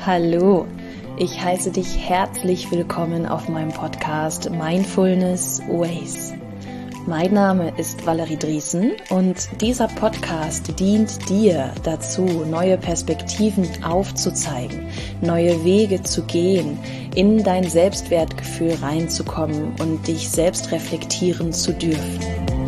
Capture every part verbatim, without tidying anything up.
Hallo, ich heiße dich herzlich willkommen auf meinem Podcast Mindfulness Ways. Mein Name ist Valerie Driesen und dieser Podcast dient dir dazu, neue Perspektiven aufzuzeigen, neue Wege zu gehen, in dein Selbstwertgefühl reinzukommen und dich selbst reflektieren zu dürfen.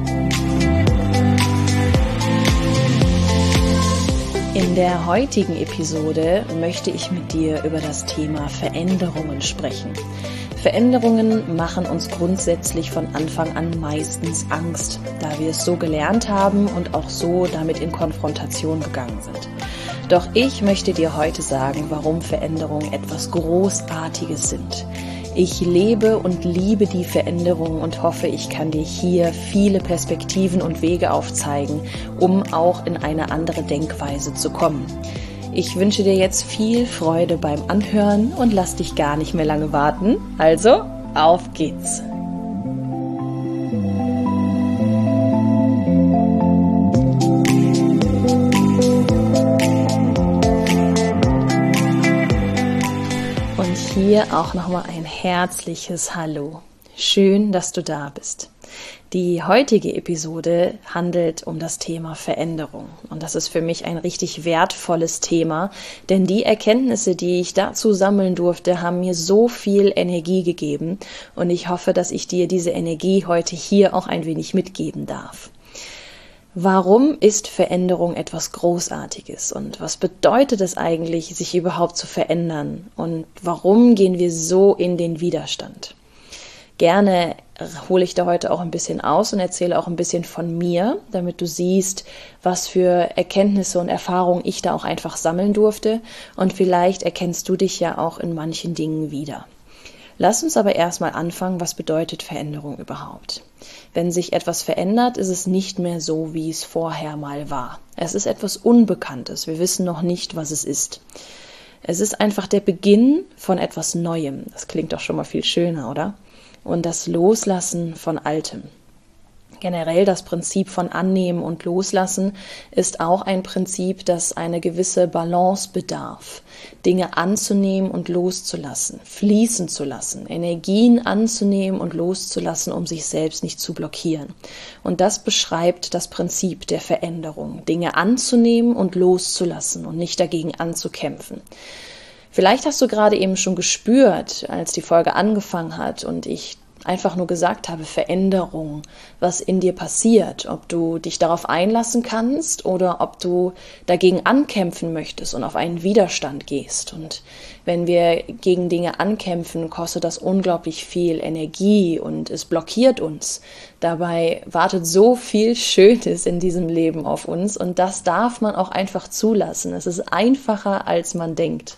In der heutigen Episode möchte ich mit dir über das Thema Veränderungen sprechen. Veränderungen machen uns grundsätzlich von Anfang an meistens Angst, da wir es so gelernt haben und auch so damit in Konfrontation gegangen sind. Doch ich möchte dir heute sagen, warum Veränderungen etwas Großartiges sind. Ich lebe und liebe die Veränderung und hoffe, ich kann dir hier viele Perspektiven und Wege aufzeigen, um auch in eine andere Denkweise zu kommen. Ich wünsche dir jetzt viel Freude beim Anhören und lass dich gar nicht mehr lange warten. Also, auf geht's! Und hier auch nochmal ein herzliches Hallo. Schön, dass du da bist. Die heutige Episode handelt um das Thema Veränderung und das ist für mich ein richtig wertvolles Thema, denn die Erkenntnisse, die ich dazu sammeln durfte, haben mir so viel Energie gegeben und ich hoffe, dass ich dir diese Energie heute hier auch ein wenig mitgeben darf. Warum ist Veränderung etwas Großartiges und was bedeutet es eigentlich, sich überhaupt zu verändern und warum gehen wir so in den Widerstand? Gerne hole ich da heute auch ein bisschen aus und erzähle auch ein bisschen von mir, damit du siehst, was für Erkenntnisse und Erfahrungen ich da auch einfach sammeln durfte und vielleicht erkennst du dich ja auch in manchen Dingen wieder. Lass uns aber erstmal anfangen, was bedeutet Veränderung überhaupt? Wenn sich etwas verändert, ist es nicht mehr so, wie es vorher mal war. Es ist etwas Unbekanntes, wir wissen noch nicht, was es ist. Es ist einfach der Beginn von etwas Neuem. Das klingt doch schon mal viel schöner, oder? Und das Loslassen von Altem. Generell das Prinzip von Annehmen und Loslassen ist auch ein Prinzip, das eine gewisse Balance bedarf. Dinge anzunehmen und loszulassen, fließen zu lassen, Energien anzunehmen und loszulassen, um sich selbst nicht zu blockieren. Und das beschreibt das Prinzip der Veränderung, Dinge anzunehmen und loszulassen und nicht dagegen anzukämpfen. Vielleicht hast du gerade eben schon gespürt, als die Folge angefangen hat und ich einfach nur gesagt habe, Veränderung, was in dir passiert, ob du dich darauf einlassen kannst oder ob du dagegen ankämpfen möchtest und auf einen Widerstand gehst. Und wenn wir gegen Dinge ankämpfen, kostet das unglaublich viel Energie und es blockiert uns. Dabei wartet so viel Schönes in diesem Leben auf uns und das darf man auch einfach zulassen. Es ist einfacher, als man denkt.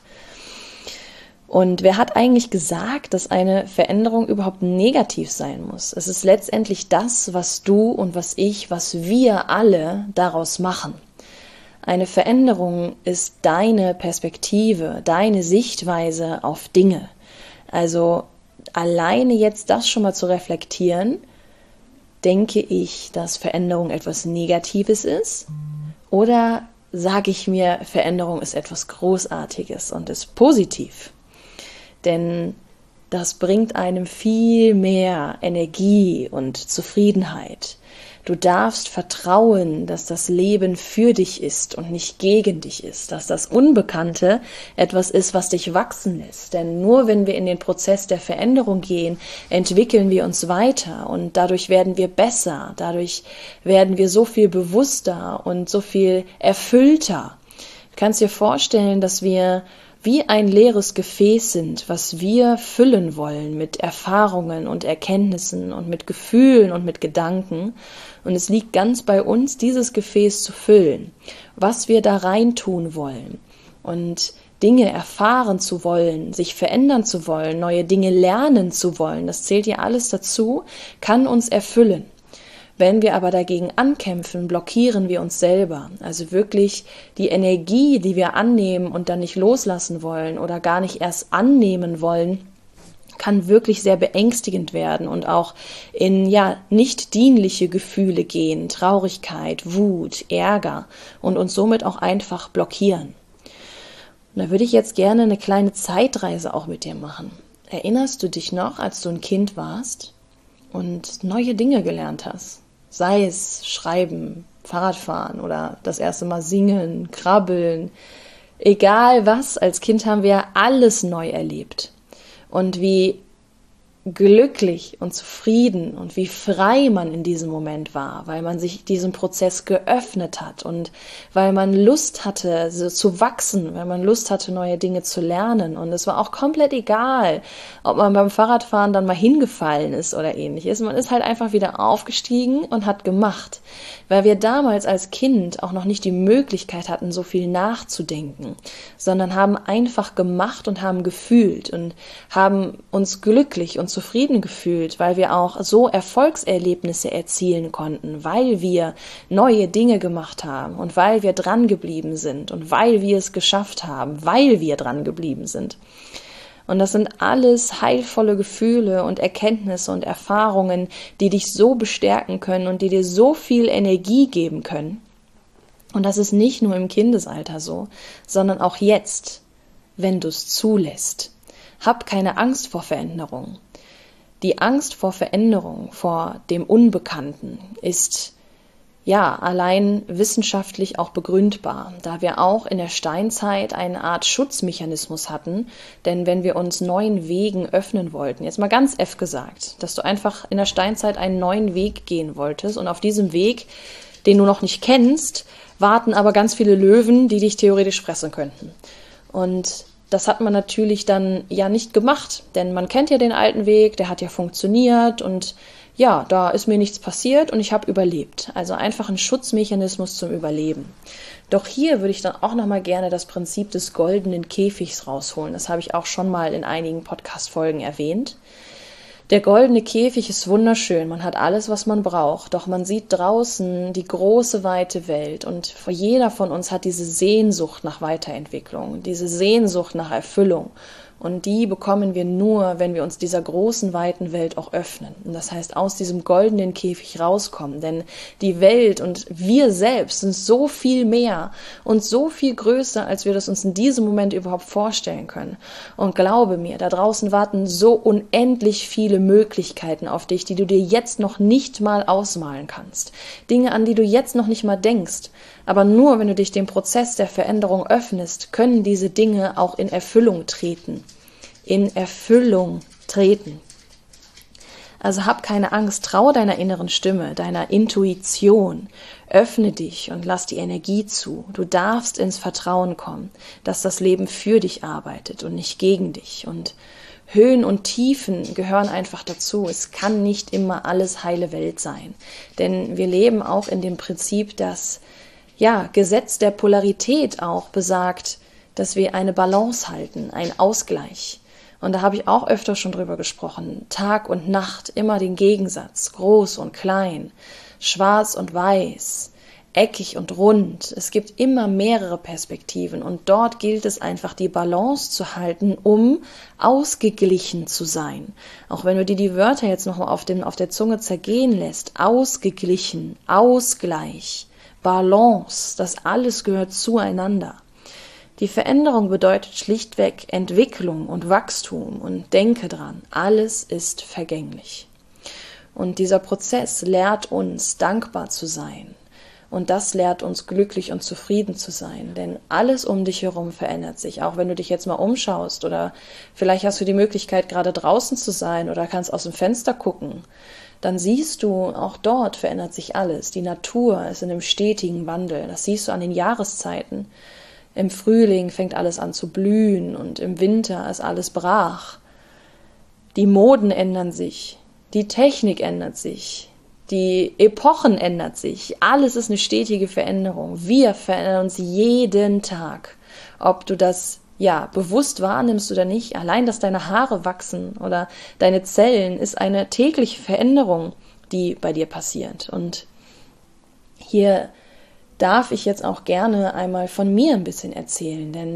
Und wer hat eigentlich gesagt, dass eine Veränderung überhaupt negativ sein muss? Es ist letztendlich das, was du und was ich, was wir alle daraus machen. Eine Veränderung ist deine Perspektive, deine Sichtweise auf Dinge. Also alleine jetzt das schon mal zu reflektieren, denke ich, dass Veränderung etwas Negatives ist? Oder sage ich mir, Veränderung ist etwas Großartiges und ist positiv? Denn das bringt einem viel mehr Energie und Zufriedenheit. Du darfst vertrauen, dass das Leben für dich ist und nicht gegen dich ist, dass das Unbekannte etwas ist, was dich wachsen lässt. Denn nur wenn wir in den Prozess der Veränderung gehen, entwickeln wir uns weiter und dadurch werden wir besser, dadurch werden wir so viel bewusster und so viel erfüllter. Du kannst dir vorstellen, dass wir wie ein leeres Gefäß sind, was wir füllen wollen mit Erfahrungen und Erkenntnissen und mit Gefühlen und mit Gedanken. Und es liegt ganz bei uns, dieses Gefäß zu füllen, was wir da reintun wollen. Und Dinge erfahren zu wollen, sich verändern zu wollen, neue Dinge lernen zu wollen, das zählt ja alles dazu, kann uns erfüllen. Wenn wir aber dagegen ankämpfen, blockieren wir uns selber. Also wirklich die Energie, die wir annehmen und dann nicht loslassen wollen oder gar nicht erst annehmen wollen, kann wirklich sehr beängstigend werden und auch in ja nicht dienliche Gefühle gehen, Traurigkeit, Wut, Ärger und uns somit auch einfach blockieren. Und da würde ich jetzt gerne eine kleine Zeitreise auch mit dir machen. Erinnerst du dich noch, als du ein Kind warst und neue Dinge gelernt hast? Sei es Schreiben, Fahrradfahren oder das erste Mal singen, krabbeln. Egal was, als Kind haben wir alles neu erlebt. Und wie glücklich und zufrieden und wie frei man in diesem Moment war, weil man sich diesem Prozess geöffnet hat und weil man Lust hatte, so zu wachsen, weil man Lust hatte, neue Dinge zu lernen. Und es war auch komplett egal, ob man beim Fahrradfahren dann mal hingefallen ist oder ähnliches. Man ist halt einfach wieder aufgestiegen und hat gemacht, weil wir damals als Kind auch noch nicht die Möglichkeit hatten, so viel nachzudenken, sondern haben einfach gemacht und haben gefühlt und haben uns glücklich und zufrieden gefühlt, weil wir auch so Erfolgserlebnisse erzielen konnten, weil wir neue Dinge gemacht haben und weil wir dran geblieben sind und weil wir es geschafft haben, weil wir dran geblieben sind. Und das sind alles heilvolle Gefühle und Erkenntnisse und Erfahrungen, die dich so bestärken können und die dir so viel Energie geben können. Und das ist nicht nur im Kindesalter so, sondern auch jetzt, wenn du es zulässt. Hab keine Angst vor Veränderung. Die Angst vor Veränderung, vor dem Unbekannten ist ja allein wissenschaftlich auch begründbar, da wir auch in der Steinzeit eine Art Schutzmechanismus hatten, denn wenn wir uns neuen Wegen öffnen wollten, jetzt mal ganz F gesagt, dass du einfach in der Steinzeit einen neuen Weg gehen wolltest und auf diesem Weg, den du noch nicht kennst, warten aber ganz viele Löwen, die dich theoretisch fressen könnten. Und das hat man natürlich dann ja nicht gemacht, denn man kennt ja den alten Weg, der hat ja funktioniert und ja, da ist mir nichts passiert und ich habe überlebt. Also einfach ein Schutzmechanismus zum Überleben. Doch hier würde ich dann auch nochmal gerne das Prinzip des goldenen Käfigs rausholen. Das habe ich auch schon mal in einigen Podcast-Folgen erwähnt. Der goldene Käfig ist wunderschön, man hat alles, was man braucht, doch man sieht draußen die große, weite Welt und jeder von uns hat diese Sehnsucht nach Weiterentwicklung, diese Sehnsucht nach Erfüllung. Und die bekommen wir nur, wenn wir uns dieser großen, weiten Welt auch öffnen. Und das heißt, aus diesem goldenen Käfig rauskommen. Denn die Welt und wir selbst sind so viel mehr und so viel größer, als wir das uns in diesem Moment überhaupt vorstellen können. Und glaube mir, da draußen warten so unendlich viele Möglichkeiten auf dich, die du dir jetzt noch nicht mal ausmalen kannst. Dinge, an die du jetzt noch nicht mal denkst. Aber nur wenn du dich dem Prozess der Veränderung öffnest, können diese Dinge auch in Erfüllung treten. In Erfüllung treten. Also hab keine Angst, trau deiner inneren Stimme, deiner Intuition. Öffne dich und lass die Energie zu. Du darfst ins Vertrauen kommen, dass das Leben für dich arbeitet und nicht gegen dich. Und Höhen und Tiefen gehören einfach dazu. Es kann nicht immer alles heile Welt sein. Denn wir leben auch in dem Prinzip, dass ja, Gesetz der Polarität auch besagt, dass wir eine Balance halten, einen Ausgleich. Und da habe ich auch öfter schon drüber gesprochen. Tag und Nacht, immer den Gegensatz, groß und klein, schwarz und weiß, eckig und rund. Es gibt immer mehrere Perspektiven und dort gilt es einfach, die Balance zu halten, um ausgeglichen zu sein. Auch wenn du dir die Wörter jetzt nochmal auf, dem, auf der Zunge zergehen lässt, ausgeglichen, Ausgleich, Balance, das alles gehört zueinander. Die Veränderung bedeutet schlichtweg Entwicklung und Wachstum und denke dran, alles ist vergänglich. Und dieser Prozess lehrt uns, dankbar zu sein. Und das lehrt uns, glücklich und zufrieden zu sein. Denn alles um dich herum verändert sich. Auch wenn du dich jetzt mal umschaust oder vielleicht hast du die Möglichkeit, gerade draußen zu sein oder kannst aus dem Fenster gucken, dann siehst du, auch dort verändert sich alles. Die Natur ist in einem stetigen Wandel. Das siehst du an den Jahreszeiten. Im Frühling fängt alles an zu blühen und im Winter ist alles brach. Die Moden ändern sich, die Technik ändert sich, die Epochen ändern sich. Alles ist eine stetige Veränderung. Wir verändern uns jeden Tag. Ob du das ja bewusst wahrnimmst oder nicht, allein, dass deine Haare wachsen oder deine Zellen, ist eine tägliche Veränderung, die bei dir passiert. Und hier darf ich jetzt auch gerne einmal von mir ein bisschen erzählen, denn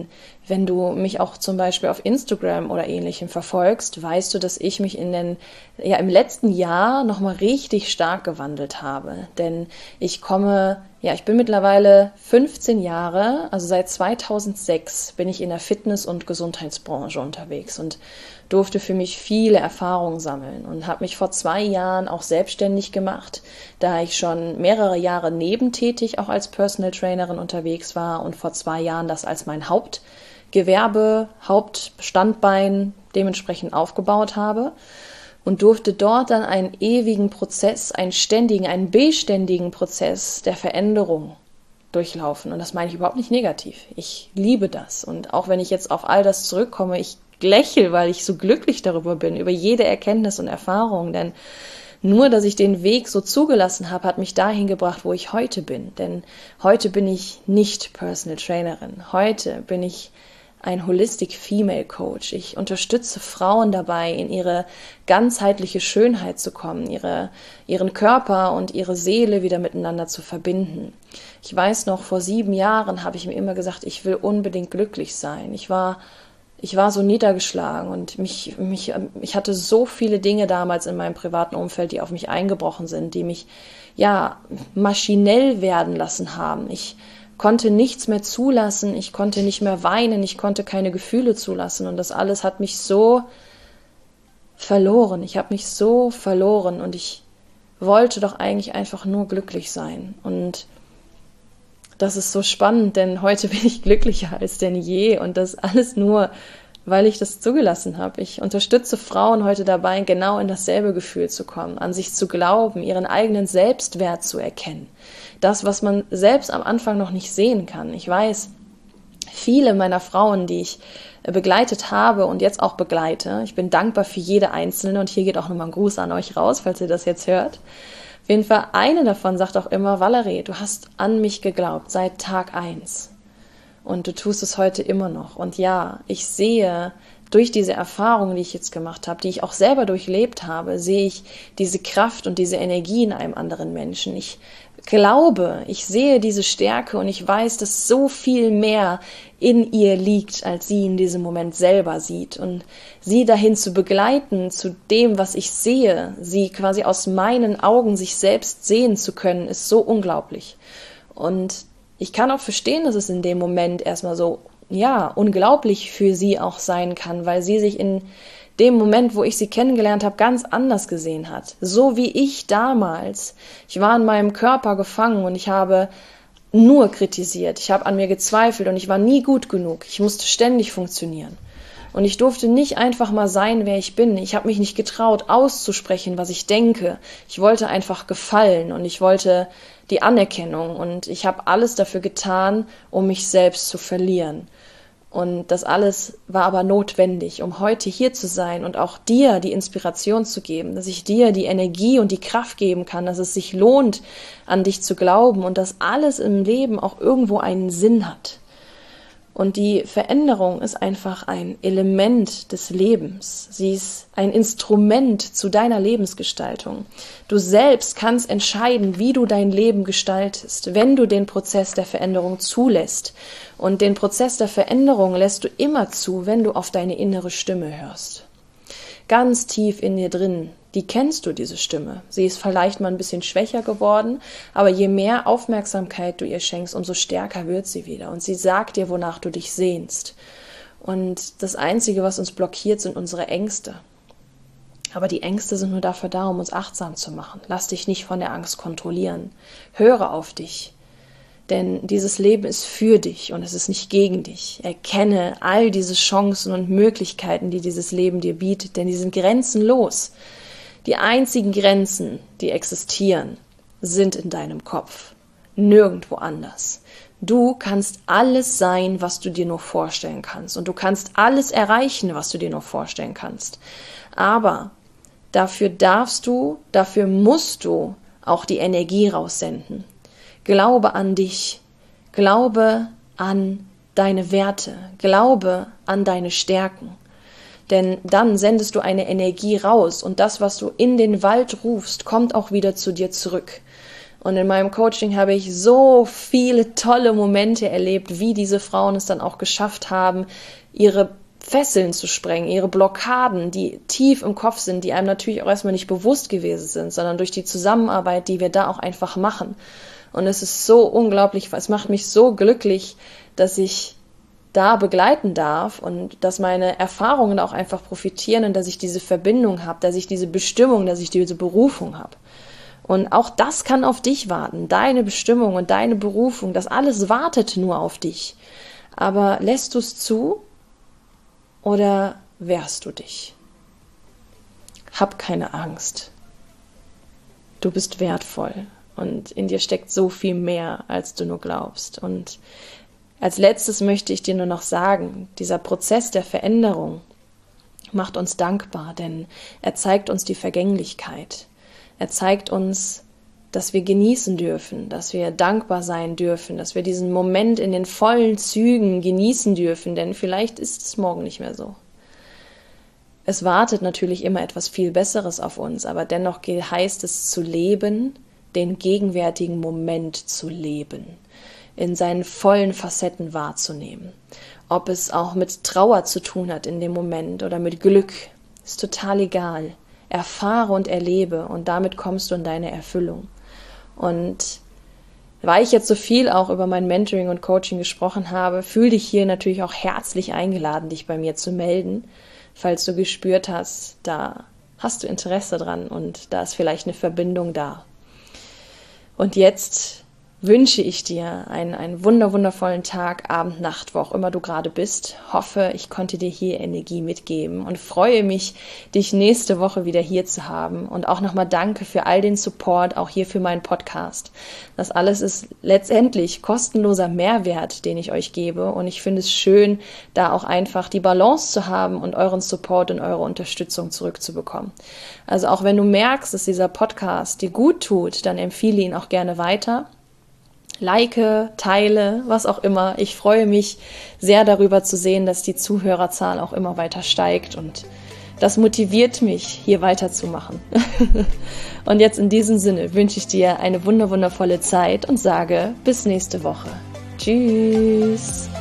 Wenn du mich auch zum Beispiel auf Instagram oder Ähnlichem verfolgst, weißt du, dass ich mich in den, ja, im letzten Jahr nochmal richtig stark gewandelt habe. Denn ich komme, ja, ich bin mittlerweile fünfzehn Jahre, also seit zweitausendsechs bin ich in der Fitness- und Gesundheitsbranche unterwegs und durfte für mich viele Erfahrungen sammeln und habe mich vor zwei Jahren auch selbstständig gemacht, da ich schon mehrere Jahre nebentätig auch als Personal Trainerin unterwegs war und vor zwei Jahren das als mein Hauptgewerbe, Hauptstandbein dementsprechend aufgebaut habe und durfte dort dann einen ewigen Prozess, einen ständigen, einen beständigen Prozess der Veränderung durchlaufen. Und das meine ich überhaupt nicht negativ. Ich liebe das. Und auch wenn ich jetzt auf all das zurückkomme, ich lächle, weil ich so glücklich darüber bin, über jede Erkenntnis und Erfahrung. Denn nur, dass ich den Weg so zugelassen habe, hat mich dahin gebracht, wo ich heute bin. Denn heute bin ich nicht Personal Trainerin. Heute bin ich ein Holistic Female Coach. Ich unterstütze Frauen dabei, in ihre ganzheitliche Schönheit zu kommen, ihre, ihren Körper und ihre Seele wieder miteinander zu verbinden. Ich weiß noch, vor sieben Jahren habe ich mir immer gesagt, ich will unbedingt glücklich sein. Ich war, ich war so niedergeschlagen und mich, mich, ich hatte so viele Dinge damals in meinem privaten Umfeld, die auf mich eingebrochen sind, die mich, ja, maschinell werden lassen haben. Ich konnte nichts mehr zulassen, ich konnte nicht mehr weinen, ich konnte keine Gefühle zulassen und das alles hat mich so verloren, ich habe mich so verloren und ich wollte doch eigentlich einfach nur glücklich sein und das ist so spannend, denn heute bin ich glücklicher als denn je und das alles nur, weil ich das zugelassen habe. Ich unterstütze Frauen heute dabei, genau in dasselbe Gefühl zu kommen, an sich zu glauben, ihren eigenen Selbstwert zu erkennen. Das, was man selbst am Anfang noch nicht sehen kann. Ich weiß, viele meiner Frauen, die ich begleitet habe und jetzt auch begleite, ich bin dankbar für jede einzelne und hier geht auch nochmal ein Gruß an euch raus, falls ihr das jetzt hört. Auf jeden Fall, eine davon sagt auch immer, Valerie, du hast an mich geglaubt seit Tag eins und du tust es heute immer noch. Und ja, ich sehe durch diese Erfahrungen, die ich jetzt gemacht habe, die ich auch selber durchlebt habe, sehe ich diese Kraft und diese Energie in einem anderen Menschen. Ich glaube, ich sehe diese Stärke und ich weiß, dass so viel mehr in ihr liegt, als sie in diesem Moment selber sieht. Und sie dahin zu begleiten, zu dem, was ich sehe, sie quasi aus meinen Augen sich selbst sehen zu können, ist so unglaublich. Und ich kann auch verstehen, dass es in dem Moment erstmal so, ja, unglaublich für sie auch sein kann, weil sie sich in dem Moment, wo ich sie kennengelernt habe, ganz anders gesehen hat. So wie ich damals. Ich war in meinem Körper gefangen und ich habe nur kritisiert. Ich habe an mir gezweifelt und ich war nie gut genug. Ich musste ständig funktionieren. Und ich durfte nicht einfach mal sein, wer ich bin. Ich habe mich nicht getraut, auszusprechen, was ich denke. Ich wollte einfach gefallen und ich wollte die Anerkennung. Und ich habe alles dafür getan, um mich selbst zu verlieren. Und das alles war aber notwendig, um heute hier zu sein und auch dir die Inspiration zu geben, dass ich dir die Energie und die Kraft geben kann, dass es sich lohnt, an dich zu glauben und dass alles im Leben auch irgendwo einen Sinn hat. Und die Veränderung ist einfach ein Element des Lebens. Sie ist ein Instrument zu deiner Lebensgestaltung. Du selbst kannst entscheiden, wie du dein Leben gestaltest, wenn du den Prozess der Veränderung zulässt. Und den Prozess der Veränderung lässt du immer zu, wenn du auf deine innere Stimme hörst. Ganz tief in dir drin, die kennst du, diese Stimme. Sie ist vielleicht mal ein bisschen schwächer geworden, aber je mehr Aufmerksamkeit du ihr schenkst, umso stärker wird sie wieder. Und sie sagt dir, wonach du dich sehnst. Und das Einzige, was uns blockiert, sind unsere Ängste. Aber die Ängste sind nur dafür da, um uns achtsam zu machen. Lass dich nicht von der Angst kontrollieren. Höre auf dich. Denn dieses Leben ist für dich und es ist nicht gegen dich. Erkenne all diese Chancen und Möglichkeiten, die dieses Leben dir bietet, denn die sind grenzenlos. Die einzigen Grenzen, die existieren, sind in deinem Kopf, nirgendwo anders. Du kannst alles sein, was du dir nur vorstellen kannst und du kannst alles erreichen, was du dir nur vorstellen kannst. Aber dafür darfst du, dafür musst du auch die Energie raussenden. Glaube an dich, glaube an deine Werte, glaube an deine Stärken. Denn dann sendest du eine Energie raus und das, was du in den Wald rufst, kommt auch wieder zu dir zurück. Und in meinem Coaching habe ich so viele tolle Momente erlebt, wie diese Frauen es dann auch geschafft haben, ihre Fesseln zu sprengen, ihre Blockaden, die tief im Kopf sind, die einem natürlich auch erstmal nicht bewusst gewesen sind, sondern durch die Zusammenarbeit, die wir da auch einfach machen. Und es ist so unglaublich, es macht mich so glücklich, dass ich da begleiten darf und dass meine Erfahrungen auch einfach profitieren und dass ich diese Verbindung habe, dass ich diese Bestimmung, dass ich diese Berufung habe. Und auch das kann auf dich warten, deine Bestimmung und deine Berufung, das alles wartet nur auf dich. Aber lässt du es zu oder wehrst du dich? Hab keine Angst. Du bist wertvoll und in dir steckt so viel mehr, als du nur glaubst. Und als letztes möchte ich dir nur noch sagen, dieser Prozess der Veränderung macht uns dankbar, denn er zeigt uns die Vergänglichkeit. Er zeigt uns, dass wir genießen dürfen, dass wir dankbar sein dürfen, dass wir diesen Moment in den vollen Zügen genießen dürfen, denn vielleicht ist es morgen nicht mehr so. Es wartet natürlich immer etwas viel Besseres auf uns, aber dennoch heißt es zu leben, den gegenwärtigen Moment zu leben, in seinen vollen Facetten wahrzunehmen. Ob es auch mit Trauer zu tun hat in dem Moment oder mit Glück, ist total egal. Erfahre und erlebe und damit kommst du in deine Erfüllung. Und weil ich jetzt so viel auch über mein Mentoring und Coaching gesprochen habe, fühl dich hier natürlich auch herzlich eingeladen, dich bei mir zu melden, falls du gespürt hast, da hast du Interesse dran und da ist vielleicht eine Verbindung da. Und jetzt wünsche ich dir einen, einen wunder, wundervollen Tag, Abend, Nacht, wo auch immer du gerade bist. Hoffe, ich konnte dir hier Energie mitgeben und freue mich, dich nächste Woche wieder hier zu haben. Und auch nochmal danke für all den Support, auch hier für meinen Podcast. Das alles ist letztendlich kostenloser Mehrwert, den ich euch gebe. Und ich finde es schön, da auch einfach die Balance zu haben und euren Support und eure Unterstützung zurückzubekommen. Also auch wenn du merkst, dass dieser Podcast dir gut tut, dann empfehle ihn auch gerne weiter. Like, teile, was auch immer. Ich freue mich sehr darüber zu sehen, dass die Zuhörerzahl auch immer weiter steigt und das motiviert mich, hier weiterzumachen. Und jetzt in diesem Sinne wünsche ich dir eine wunder wundervolle Zeit und sage bis nächste Woche. Tschüss!